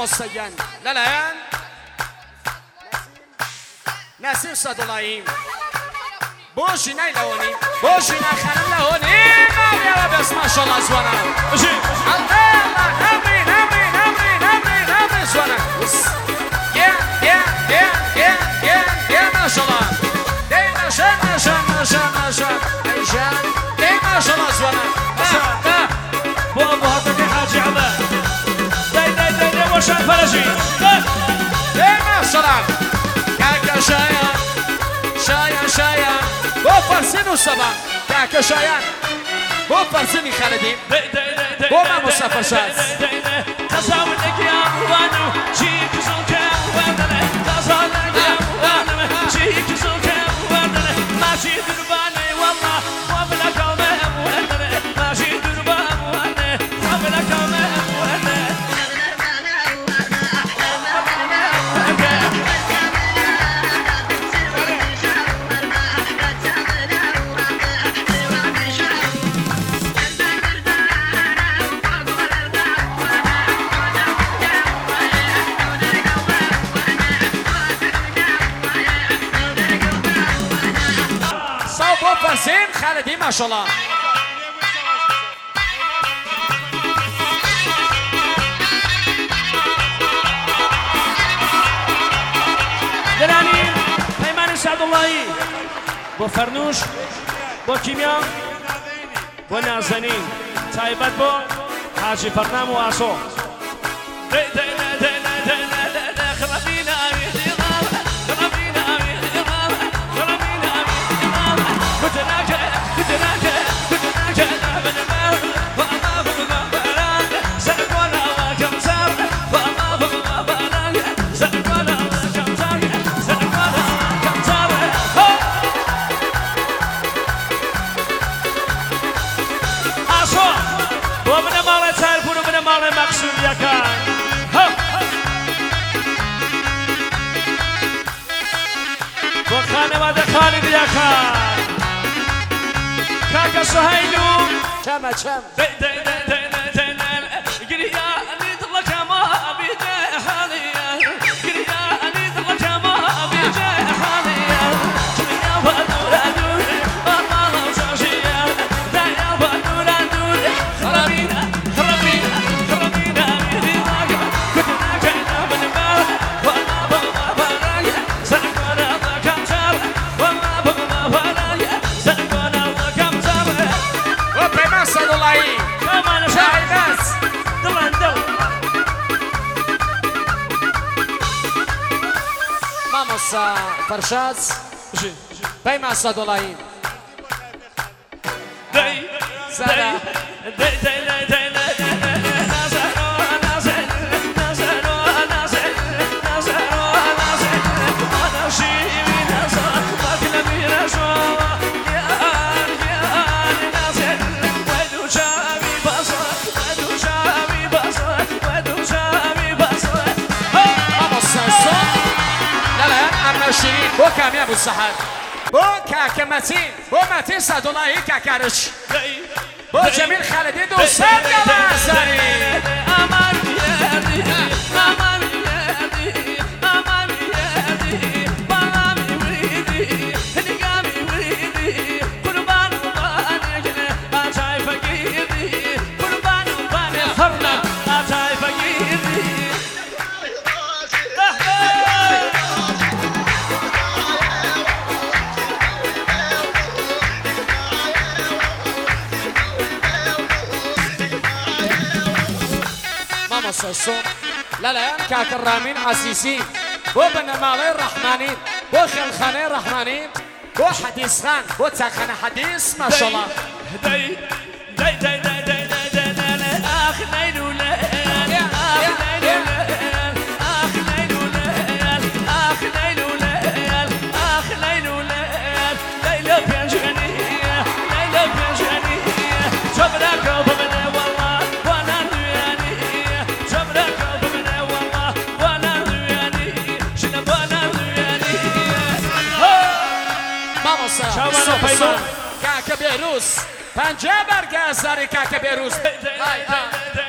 مستجن للآن نسيم صدولاییم بوشی نیلونی بوشی نخرم لهونی نمیاره بس ماشالله زوانم نمری زوانم ماشالله دی ماشالله زوانم بو ابو هاتك حاجي عبا داي وشان فرجي ماشالله كاكا شايان بو فرسين وسبا كاكا شايان بو فرسيني خالدين بو ما مصطفى شاز خزاونك يا وانو جيك زوك يا وانو خزاونك يا وانو جيك زوك يا وانو ماشي درباني والله وابلك وانو ماشي درباني وابلك وانو فرسين خالدين ما شاء الله دلاني پیمان سعد اللهی بو فرنوش بو کیمیا بو نازنین تایبت بو حاجی فرنام و آسو خانواده خالد یکان کاکا سهیلو چم فرشاد بيمع صدولاییم شیرین بو کامی ابو سحر بو کاکا متین بو متین صدولایی کاکارش بو جمیل خالدی دوستان گلازاری امان یادی امان یادی امان یادی بامی ویدی نگامی ویدی قربان قربانی آتای فقیری قربان قربانی فرنا آتای فقیری الصوم لا كاك الرامين عسيسي بو بنمالي الرحمانين بو خلخاني الرحمانين بو حديث خان بو تاخاني حديث ما شاء الله داي اخ ليلو كاكا بيروس پنجه برگه از داری کاکا بیروز